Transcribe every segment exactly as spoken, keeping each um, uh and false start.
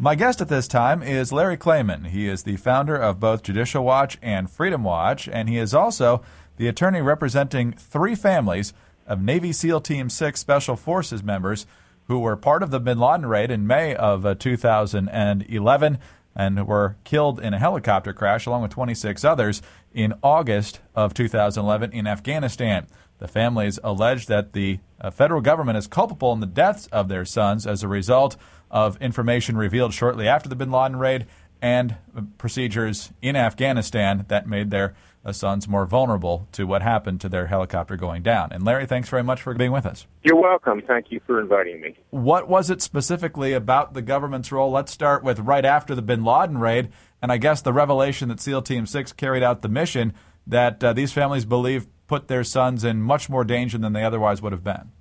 My guest at this time is Larry Klayman. He is the founder of both Judicial Watch and Freedom Watch, and he is also the attorney representing three families of Navy SEAL Team six Special Forces members who were part of the bin Laden raid in May of uh, two thousand eleven and were killed in a helicopter crash along with twenty-six others in August of two thousand eleven in Afghanistan. The families allege that the uh, federal government is culpable in the deaths of their sons as a result of information revealed shortly after the bin Laden raid and procedures in Afghanistan that made their uh, sons more vulnerable to what happened to their helicopter going down. And Larry, thanks very much for being with us. You're welcome. Thank you for inviting me. What was it specifically about the government's role? Let's start with right after the bin Laden raid, and I guess the revelation that SEAL Team six carried out the mission that uh, these families believe put their sons in much more danger than they otherwise would have been.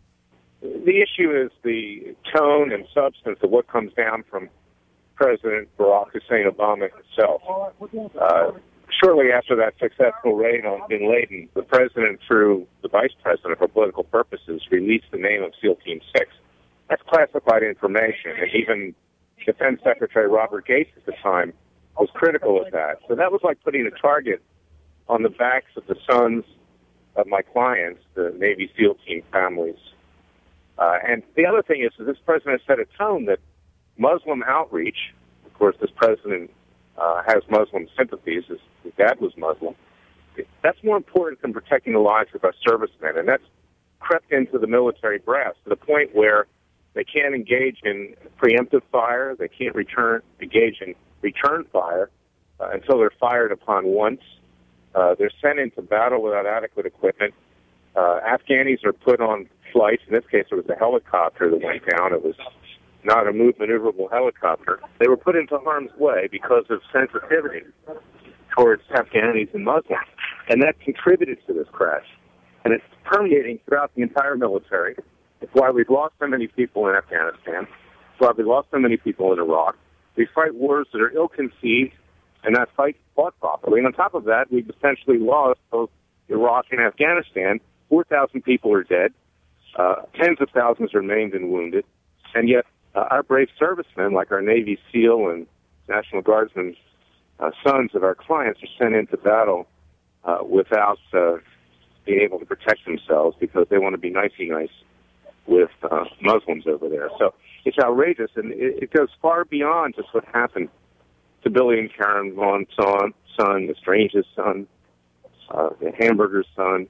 The issue is the tone and substance of what comes down from President Barack Hussein Obama himself. Uh, shortly after that successful raid on bin Laden, the president, through the vice president for political purposes, released the name of SEAL Team six. That's classified information, and even Defense Secretary Robert Gates at the time was critical of that. So that was like putting a target on the backs of the sons of my clients, the Navy SEAL Team families. Uh, and the other thing is that this president set a tone that Muslim outreach, of course, this president uh, has Muslim sympathies. His, his dad was Muslim. That's more important than protecting the lives of our servicemen. And that's crept into the military brass to the point where they can't engage in preemptive fire. They can't return engage in return fire uh, until they're fired upon once. Uh, they're sent into battle without adequate equipment. Uh, Afghanis are put on flights. In this case, it was a helicopter that went down. It was not a move maneuverable helicopter. They were put into harm's way because of sensitivity towards Afghanis and Muslims. And that contributed to this crash. And it's permeating throughout the entire military. It's why we've lost so many people in Afghanistan. It's why we've lost so many people in Iraq. We fight wars that are ill-conceived and not fight fought properly. And on top of that, we've essentially lost both Iraq and Afghanistan. four thousand people are dead. Uh, tens of thousands are maimed and wounded. And yet uh, our brave servicemen, like our Navy SEAL and National Guardsmen, uh, sons of our clients, are sent into battle uh, without uh, being able to protect themselves because they want to be nicey-nice with uh, Muslims over there. So it's outrageous, and it, it goes far beyond just what happened to Billy and Karen Vaughn's son, son the Strange's son, uh, the Hamburger's son,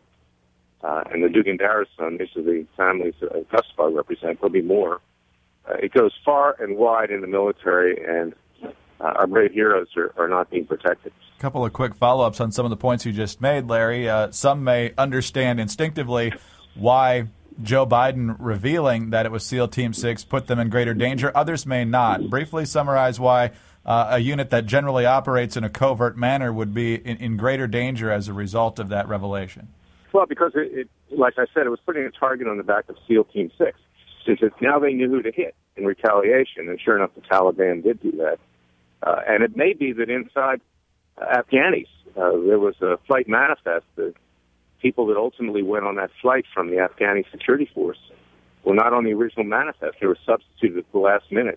uh, and the Dugandara's son. These are the families that uh, thus far represent. There'll be more. Uh, it goes far and wide in the military, and uh, our brave heroes are, are not being protected. A couple of quick follow-ups on some of the points you just made, Larry. Uh, some may understand instinctively why Joe Biden revealing that it was SEAL Team six put them in greater danger. Others may not. Briefly summarize why uh, a unit that generally operates in a covert manner would be in, in greater danger as a result of that revelation. Well, because, it, it, like I said, it was putting a target on the back of SEAL Team six. Since it's, now they knew who to hit in retaliation, and sure enough, the Taliban did do that. Uh, and it may be that inside uh, Afghanis, uh, there was a flight manifest that people that ultimately went on that flight from the Afghani security force were not on the original manifest. They were substituted at the last minute.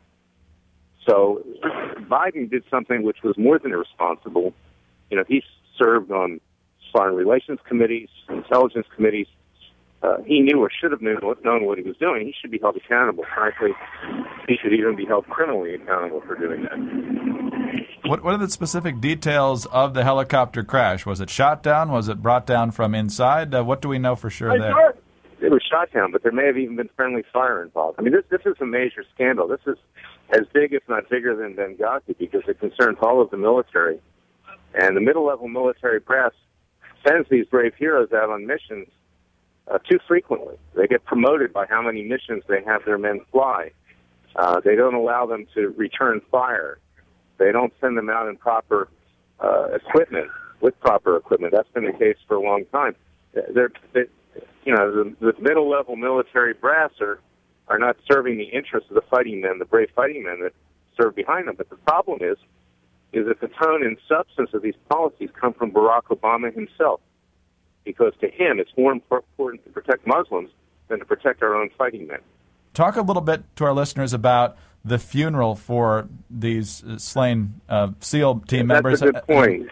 So Biden did something which was more than irresponsible. You know, he served on foreign relations committees, intelligence committees. Uh, he knew or should have known, known what he was doing. He should be held accountable. Frankly, he should even be held criminally accountable for doing that. What, what are the specific details of the helicopter crash? Was it shot down? Was it brought down from inside? Uh, what do we know for sure there? It was shot down, but there may have even been friendly fire involved. I mean, this this is a major scandal. This is as big, if not bigger, than Benghazi because it concerns all of the military. And the middle-level military brass sends these brave heroes out on missions uh, too frequently. They get promoted by how many missions they have their men fly. Uh, they don't allow them to return fire. They don't send them out in proper uh, equipment, with proper equipment. That's been the case for a long time. They're, they, you know, the, the middle-level military brass are, are not serving the interests of the fighting men, the brave fighting men that serve behind them. But the problem is, is that the tone and substance of these policies come from Barack Obama himself. Because to him, it's more important to protect Muslims than to protect our own fighting men. Talk a little bit to our listeners about the funeral for these slain uh, SEAL team That's members. That's a good point.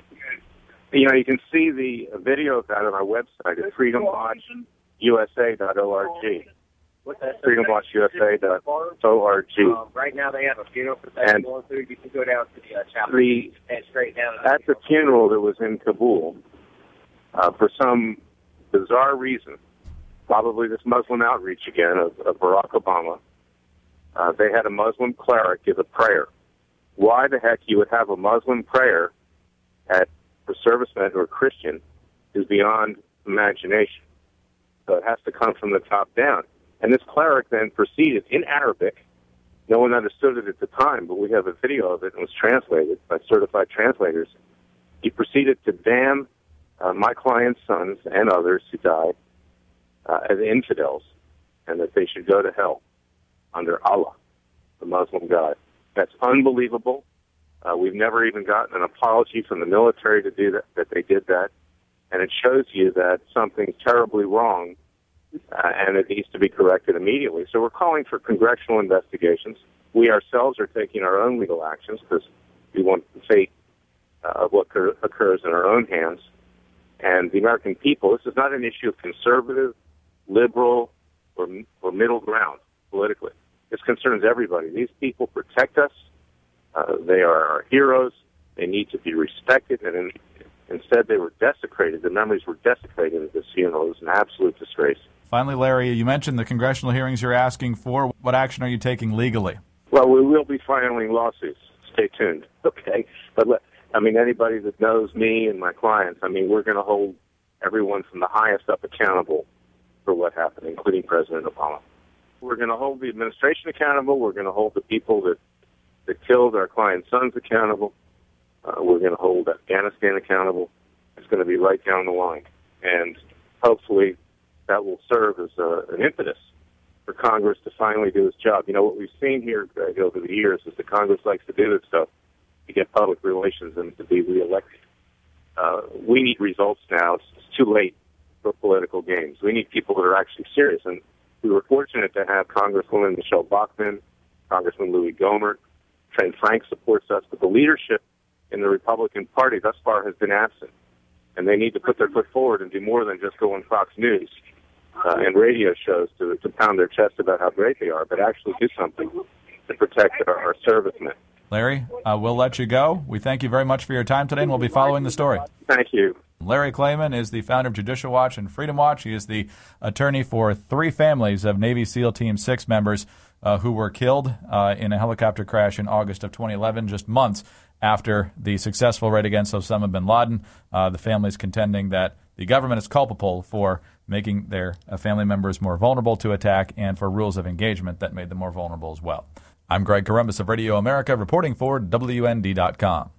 You know, you can see the video of that on our website at freedom watch U S A dot org. freedom watch U S A dot org. Uh, right now they have a funeral for that. You can go down to the uh, chapel the, and straight down. At the funeral that was in Kabul, uh, for some bizarre reason, probably this Muslim outreach again of, of Barack Obama, uh, they had a Muslim cleric give a prayer. Why the heck you would have a Muslim prayer at for servicemen who are Christian is beyond imagination. So it has to come from the top down. And this cleric then proceeded in Arabic. No one understood it at the time, but we have a video of it and it was translated by certified translators. He proceeded to damn uh, my client's sons and others who died uh, as infidels, and that they should go to hell under Allah, the Muslim God. That's unbelievable. Uh, we've never even gotten an apology from the military to do that, that they did that. And it shows you that something's terribly wrong, uh, and it needs to be corrected immediately. So we're calling for congressional investigations. We ourselves are taking our own legal actions because we want the fate uh, of what occur- occurs in our own hands. And the American people, this is not an issue of conservative, liberal, or, or middle ground politically. This concerns everybody. These people protect us. Uh, they are our heroes. They need to be respected. And in, instead, they were desecrated. The memories were desecrated at this funeral. It was an absolute disgrace. Finally, Larry, you mentioned the congressional hearings you're asking for. What action are you taking legally? Well, we will be filing lawsuits. Stay tuned. Okay. But, let, I mean, anybody that knows me and my clients, I mean, we're going to hold everyone from the highest up accountable for what happened, including President Obama. We're going to hold the administration accountable. We're going to hold the people that, that killed our client's sons accountable. Uh, we're going to hold Afghanistan accountable. It's going to be right down the line. And hopefully that will serve as a, an impetus for Congress to finally do its job. You know, what we've seen here, Greg, over the years is that Congress likes to do this stuff to get public relations and to be reelected. Uh, we need results now. It's, it's too late for political games. We need people that are actually serious. And we were fortunate to have Congresswoman Michelle Bachmann, Congressman Louis Gohmert. Trent Frank supports us, but the leadership in the Republican Party thus far has been absent. And they need to put their foot forward and do more than just go on Fox News uh, and radio shows to, to pound their chest about how great they are, but actually do something to protect our, our servicemen. Larry, uh, we'll let you go. We thank you very much for your time today, and we'll be following the story. Thank you. Larry Klayman is the founder of Judicial Watch and Freedom Watch. He is the attorney for three families of Navy SEAL Team six members uh, who were killed uh, in a helicopter crash in August of twenty eleven, just months after the successful raid against Osama bin Laden. Uh, the families contending that the government is culpable for making their uh, family members more vulnerable to attack and for rules of engagement that made them more vulnerable as well. I'm Greg Corombos of Radio America, reporting for W N D dot com.